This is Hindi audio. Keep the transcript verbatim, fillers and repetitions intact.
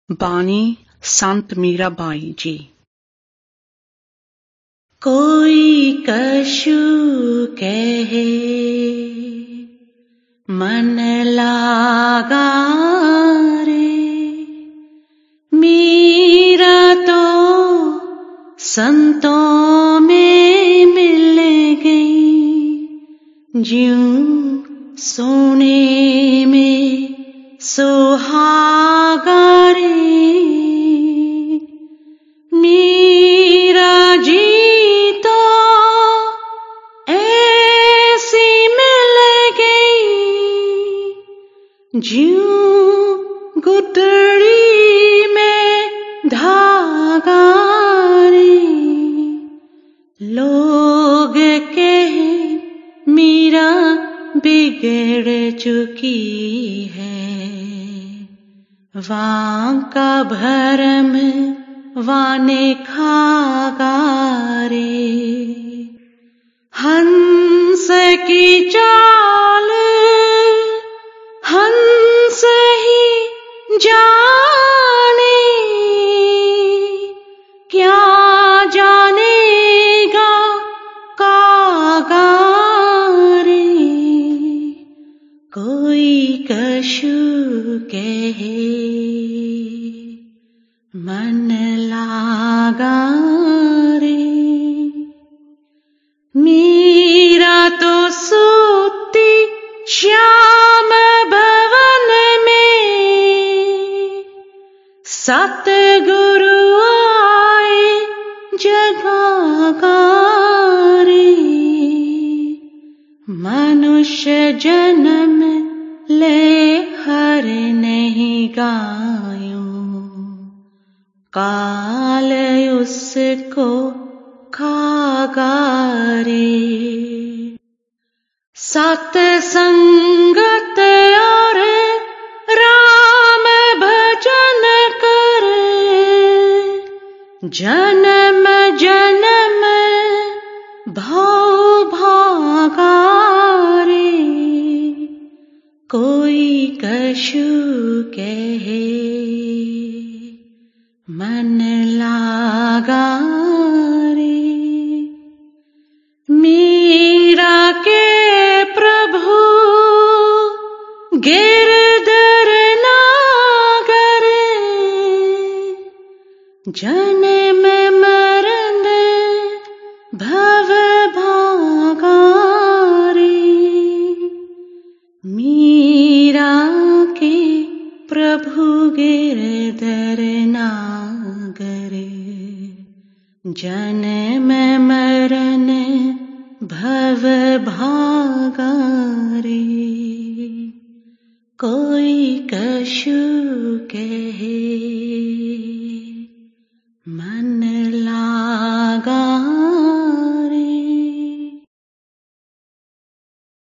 बानी संत मीराबाई जी। कोई कछु कहे मन लागा रे, मीरा तो संतों में मिल गई, ज्यूं सोने में सुहागा रे। मीरा जी तो ऐसी मिल गई, ज्यूं गुठड़ी में धागा रे। लोग कहे मीरा बिगड़ चुकी है, वांका भरम वाने खागा रे। हंस की चाल हंस ही जाने, क्या जानेगा कागा रे। कोई कछु कहे मन लागा रे। मीरा तो सूती श्याम भवन में, सतगुरु आए जगागा रे। मनुष्य जन्म ले हर नहीं गायो, काल उसको खागा रे। सत्संगत और राम भजन कर, जन्म जन्म भव भागा रे। कोई कछु कहे मन लागा रे। मीरा के प्रभु गिरधर नागर, जन्म मरण भव भागा रे। मीरा के प्रभु गिरधर नागर, जन्म मरण भव भागा रे। कोई कछु कहे